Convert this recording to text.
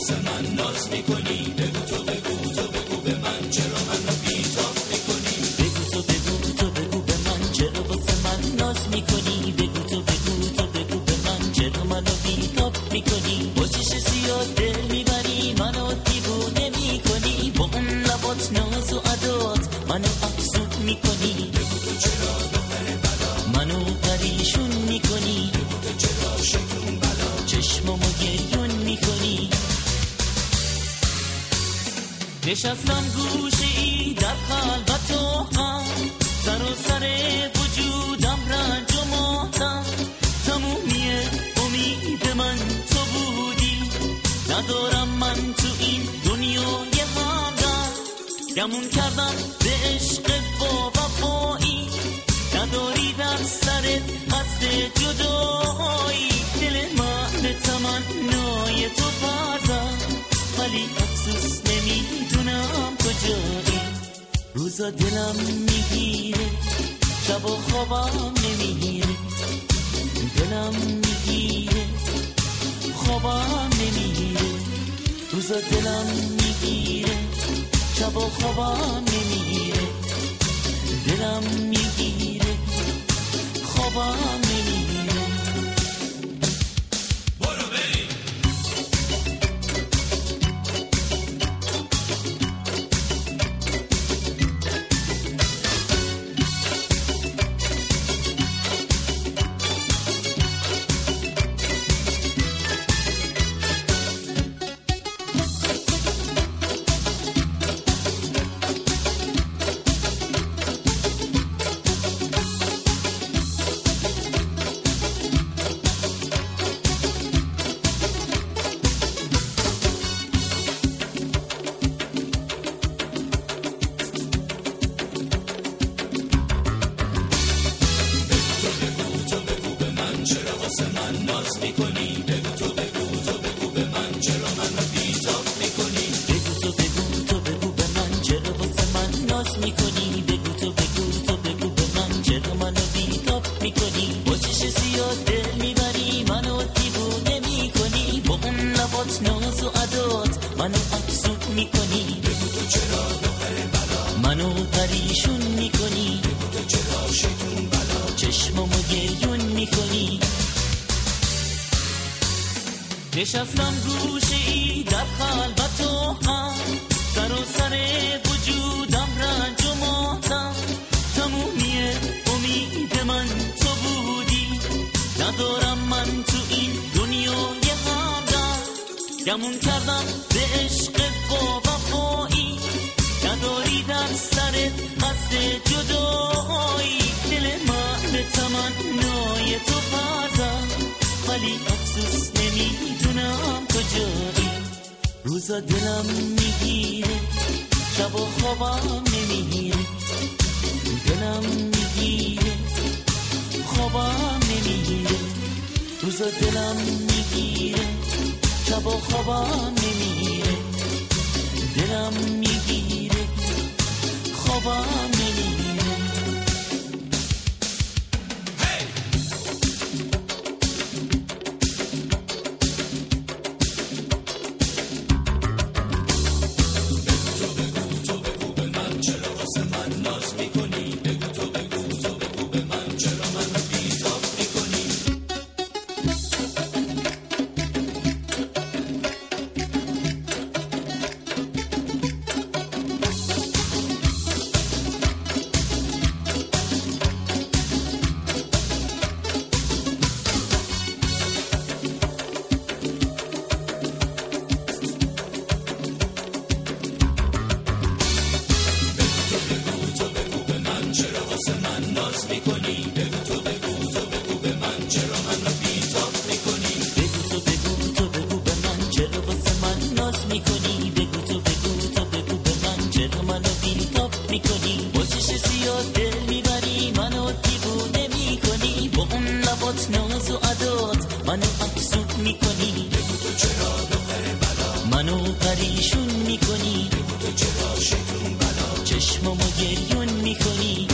واسه من ناز میکنی؟ بگو تو بگو به من چرا منو بی‌تاب میکنی؟ بگو تو بگو به من چرا واسه من ناز میکنی؟ بگو تو بگو به من چرا منو بی‌تاب میکنی؟ با چش سیاه دل میبری منو دیوونه میکنی، با اون لبات ناز و عدات منو افسود میکنی. بگو تو چرا دختر بلا منو پریشون میکنی، بگو تو چرا شیطون بلا چشمامو گریون میکنی. نشستم گوشه ای در خلوت و غم، سر و سر وجودم رنج و ماتم، تمومی امید من تو بودی، ندارم من تو این دنیای همدم، گمون کردم به عشق با وفایی، نداری در سرت قصد جدایی، دل من به تمنای تو پردم، ولی افسوس نمیدونم کجایی. روزا دلم میگیره شب و خوابم نمیگیره، دلم میگیره خوابم نمیگیره، روزا دلم میگیره شب و خوابم نمیگیره، دلم میگیره خوابم نمیگیره. برو بریم چرا واسه من ناز میکنی؟ بگو تو بگو به من چرا منو بی‌تاب میکنی؟ بگو تو بگو به من چرا واسه من ناز میکنی؟ بگو تو بگو به من چرا منو بی‌تاب میکنی؟ با چش سیاه دل میبری منو دیوونه میکنی، با اون لبات ناز و عدات منو افسود میکنی. بگو تو چرا دختر بلا منو پریشون میکنی، بگو تو چرا شیطون بلا چشمامو گریون میکنی. نشستم گوشه ای در خلوت و غم، سر و سر وجودم رنج و ماتم، تمومی امید من تو بودی، ندارم من تو این دنیای همدم، گمون کردم به عشق با وفایی، نداری در سرت قصد جدایی، دل من به تمنای تو پردم، ولی افسوس نمیدونم کجایی. روزا دلم میگیره شب و خوابم نمیگیره، دلم میگیره خوابم نمیگیره، روزا دلم میگیره شب و خوابم نمیگیره، دلم میگیره خوابم نمیگیره. ناز و عدات منو افسود میکنی، بگو تو چرا دختر بلا منو پریشون میکنی، بگو تو چرا شیطون بلا چشمامو گریون میکنی.